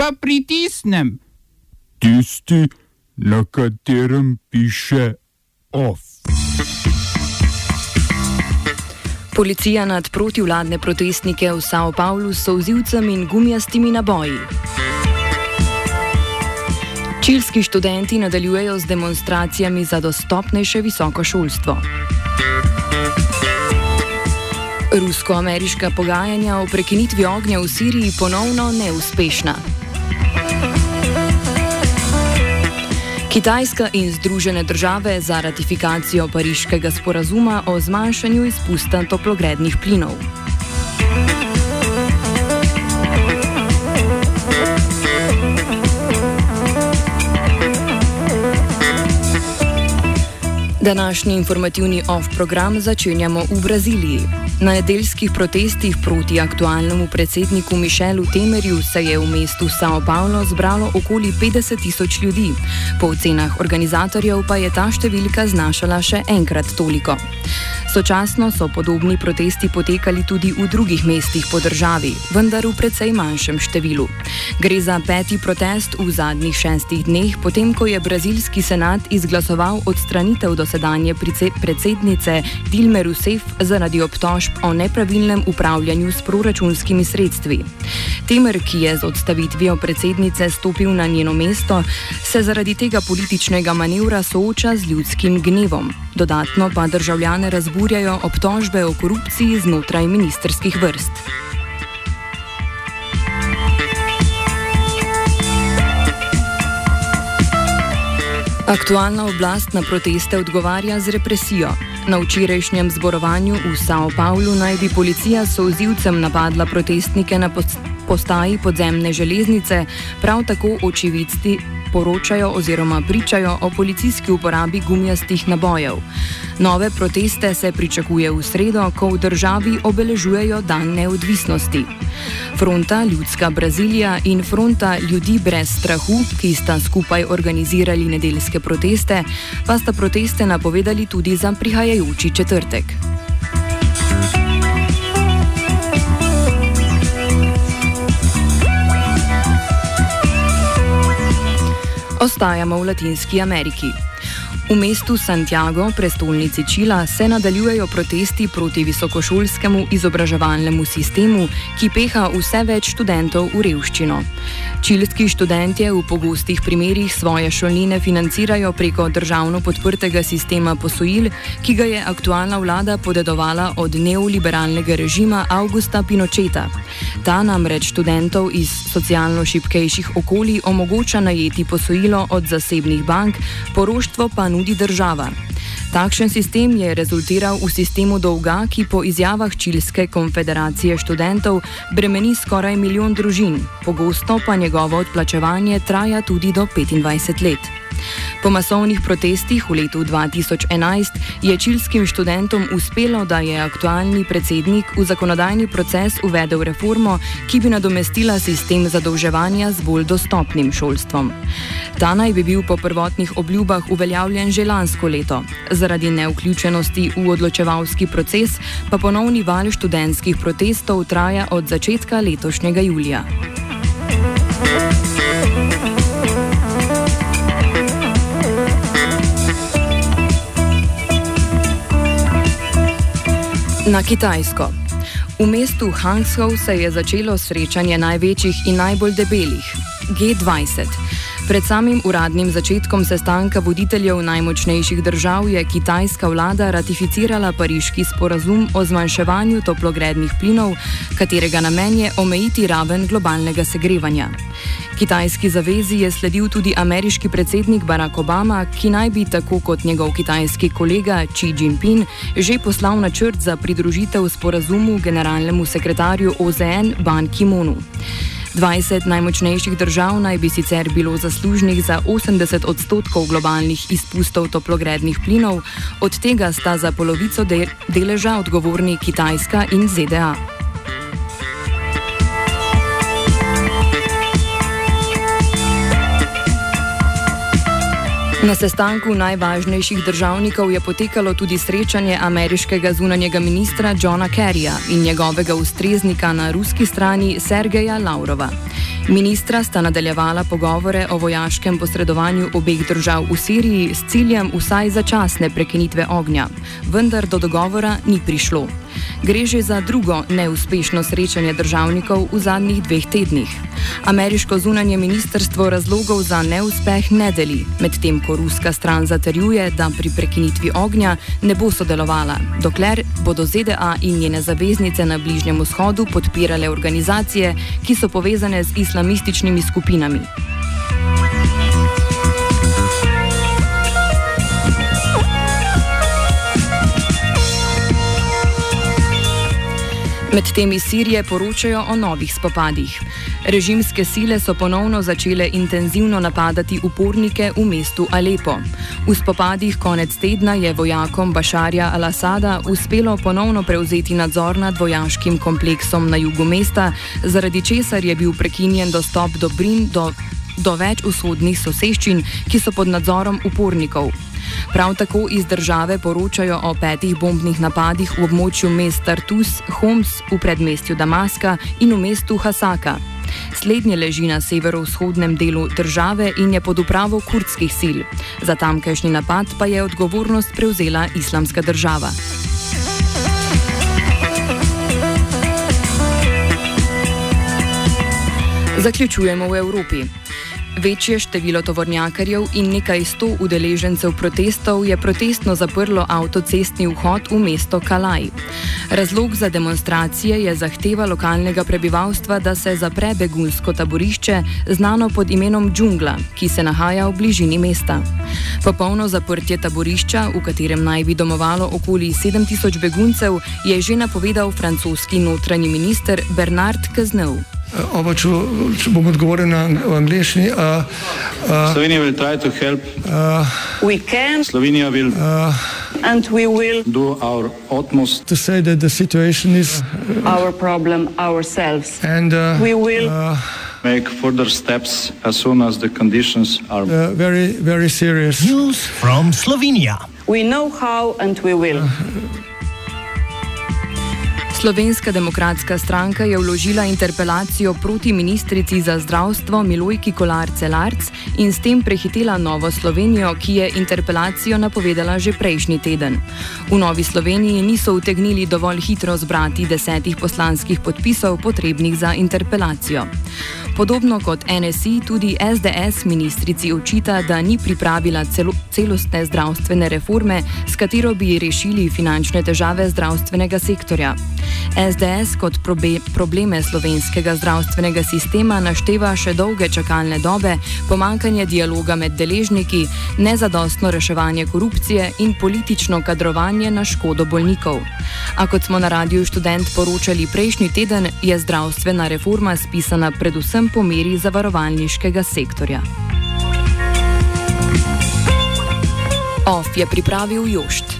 pa pritisnem? Tisti, na katerem piše OFF. Policija nad protivladne protestnike v São Paulo s solzivcem in gumijastimi naboji. Čilski študenti nadaljujejo z demonstracijami za dostopnejše visoko šolstvo. Rusko-ameriška pogajanja o prekinitvi ognja v Siriji ponovno neuspešna. Kitajska in Združene države za ratifikacijo Pariškega sporazuma o zmanjšanju izpusta toplogrednih plinov. Današnji informativni OFF program začenjamo v Braziliji. Na nedeljskih protestih proti aktualnemu predsedniku Michelu Temerju se je v mestu São Paulo zbralo okoli 50.000 ljudi. Po ocenah organizatorjev pa je ta številka znašala še enkrat toliko. Sočasno so podobni protesti potekali tudi v drugih mestih po državi, vendar v precej manjšem številu. Gre za 5. protest v zadnjih 6 dneh, potem ko je brazilski senat izglasoval odstranitev dosedanje predsednice Dilme Rousseff zaradi obtožb o nepravilnem upravljanju s proračunskimi sredstvi. Temer, ki je z odstavitvijo predsednice stopil na njeno mesto, se zaradi tega političnega manevra sooča z ljudskim gnevom. Dodatno pa državljane razburjajo obtožbe o korupciji znotraj ministrskih vrst. Aktualna oblast na proteste odgovarja z represijo. Na včerajšnjem zborovanju v São Paulo naj bi policija s solzivcem napadla protestnike na postaji podzemne železnice, prav tako očividci poročajo oziroma pričajo o policijski uporabi gumijastih nabojev. Nove proteste se pričakuje v sredo, ko v državi obeležujejo dan neodvisnosti. Fronta Ljudska Brazilija in Fronta Ljudi brez strahu, ki sta skupaj organizirali nedeljske proteste, pa sta proteste napovedali tudi za prihajajoči četrtek. Ostajamo v Latinski Ameriki. V mestu Santiago, prestolnici Čila, se nadaljujejo protesti proti visokošolskemu izobraževalnemu sistemu, ki peha vse več študentov v revščino. Čilski študentje v pogostih primerih svoje šolnine financirajo preko državno podprtega sistema posojil, ki ga je aktualna vlada podedovala od neoliberalnega režima Augusta Pinocheta. Ta namreč študentov iz socialno šibkejših okolij omogoča najeti posojilo od zasebnih bank, poroštvo pa nudi država. Takšen sistem je rezultiral v sistemu dolga, ki po izjavah Čilske konfederacije študentov bremeni skoraj 1 milijon družin, pogosto pa njegovo odplačevanje traja tudi do 25 let. Po masovnih protestih v letu 2011 je čilskim študentom uspelo, da je aktualni predsednik v zakonodajni proces uvedel reformo, ki bi nadomestila sistem zadolževanja z bolj dostopnim šolstvom. Ta naj bi bil po prvotnih obljubah uveljavljen že lansko leto. Zaradi nevključenosti v odločevalski proces pa ponovni val študentskih protestov traja od začetka letošnjega julija. Na Kitajsko. V mestu Hangzhou se je začelo srečanje največjih in najbolj debelih, G20. Pred samim uradnim začetkom sestanka voditeljev najmočnejših držav je kitajska vlada ratificirala Pariški sporazum o zmanjševanju toplogrednih plinov, katerega namen je omejiti raven globalnega segrevanja. Kitajski zavezi je sledil tudi ameriški predsednik Barack Obama, ki naj bi tako kot njegov kitajski kolega Xi Jinping že poslal načrt za pridružitev sporazumu generalnemu sekretarju OZN Ban Ki-moonu. 20 najmočnejših držav naj bi sicer bilo zaslužnih za 80% globalnih izpustov toplogrednih plinov, od tega sta za polovico deleža odgovorni Kitajska in ZDA. Na sestanku najvažnejših državnikov je potekalo tudi srečanje ameriškega zunanjega ministra Johna Kerryja in njegovega ustreznika na ruski strani Sergeja Lavrova. Ministra sta nadaljevala pogovore o vojaškem posredovanju obeh držav v Siriji s ciljem vsaj začasne prekinitve ognja, vendar do dogovora ni prišlo. Gre že za drugo neuspešno srečanje državnikov v zadnjih 2 tednih. Ameriško zunanje ministrstvo razlogov za neuspeh ne deli, medtem ko ruska stran zatrjuje, da pri prekinitvi ognja ne bo sodelovala, dokler bodo ZDA in njene zaveznice na Bližnjem vzhodu podpirale organizacije, ki so povezane z islamističnimi skupinami. Medtem iz Sirije poročajo o novih spopadih. Režimske sile so ponovno začele intenzivno napadati upornike v mestu Alepo. V spopadih konec tedna je vojakom Bašarja al-Asada uspelo ponovno prevzeti nadzor nad vojaškim kompleksom na jugu mesta, zaradi česar je bil prekinjen dostop dobrin do več vzhodnih soseščin, ki so pod nadzorom upornikov. Prav tako iz države poročajo o 5 bombnih napadih v območju mest Tartus, Homs, v predmestju Damaska in v mestu Hasaka. Slednje leži na severovzhodnem delu države in je pod upravo kurdskih sil. Za tamkajšnji napad pa je odgovornost prevzela Islamska država. Zaključujemo v Evropi. Večje število tovornjakarjev in nekaj 100 udeležencev protestov je protestno zaprlo avtocestni vhod v mesto Calais. Razlog za demonstracije je zahteva lokalnega prebivalstva, da se zapre begunsko taborišče, znano pod imenom Džungla, ki se nahaja v bližini mesta. Popolno zaprtje taborišča, v katerem naj bi domovalo okoli 7000 beguncev, je že napovedal francoski notranji minister Bernard Cazeneuve. Če bom odgovoril v angleščini. Slovenija will try to help. We can. Slovenija will. And we will Do our utmost. To say that the situation is. Our problem ourselves. And we will. Make further steps as soon as the conditions are. Very, very serious. News from Slovenia. We know how and we will. Slovenska demokratska stranka je vložila interpelacijo proti ministrici za zdravstvo Milojki Kolar Celarc in s tem prehitela Novo Slovenijo, ki je interpelacijo napovedala že prejšnji teden. V Novi Sloveniji niso utegnili dovolj hitro zbrati 10 poslanskih podpisov potrebnih za interpelacijo. Podobno kot NSI, tudi SDS ministrici očita, da ni pripravila celostne zdravstvene reforme, s katero bi rešili finančne težave zdravstvenega sektorja. SDS kot probleme slovenskega zdravstvenega sistema našteva še dolge čakalne dobe, pomanjkanje dialoga med deležniki, nezadostno reševanje korupcije in politično kadrovanje na škodo bolnikov. A kot smo na Radiu Študent poročali prejšnji teden, je zdravstvena reforma spisana predvsem po meri zavarovalniškega sektorja. OF je pripravil Jošt.